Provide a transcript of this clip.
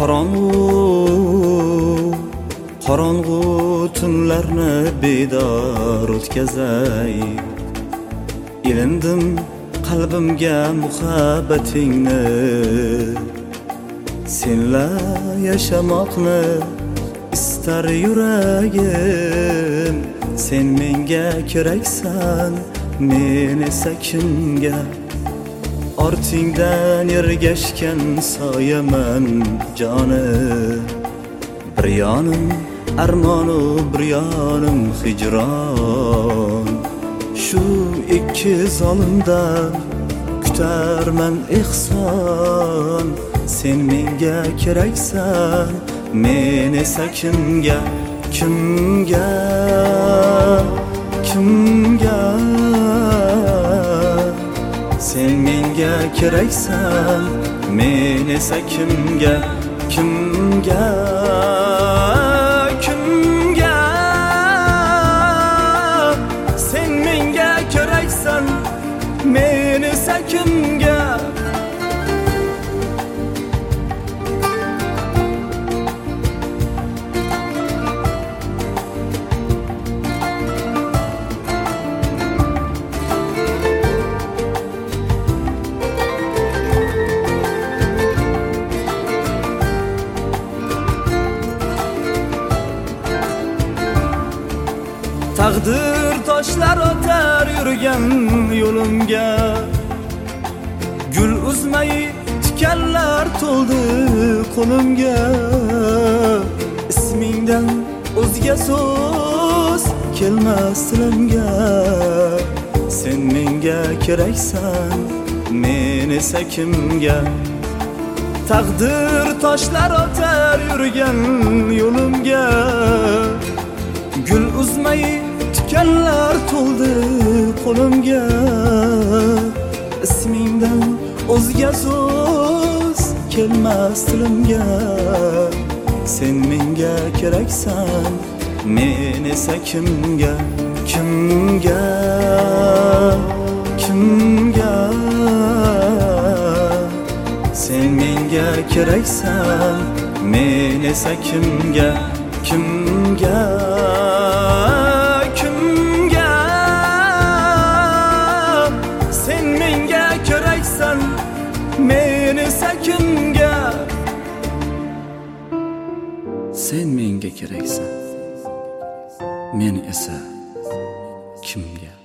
qorong'u tunlarni bedor o'tkazay. Ilindim qalbimga muhabbatingni, senla yashamoqni istar yuragim. Sen menga keraksan, men esa kimga? Ortingdan ergashgan soyaman jonim. Bir yonim armonu, bir yonim hijron. Shu ikki zolimda kutarman ehson. Sen menga keraksan, men esa kimga? Kimga? Sen menga keraksan, men esa kimga? Sen menga keraksan, men esa kimga? Taqdir toshlar otar yurgan yo'limga, gul uzmay tikanlar to'ldi qo'limga. Ismingdan o'zga so'z kelmas tilimga. Sen menga keraksan, men esa kimga? Taqdir toshlar otar yurgan yo'limga, gul uzmay tikanlar to'ldi qo'limga. Ismingdan o'zga so'z kelmas tilimga. Sen menga keraksan, men esa kimga? Sen menga keraksan, men esa kimga? Sen menga keraksan, men esa kimga? Sen menga keraksan, men esa kimga?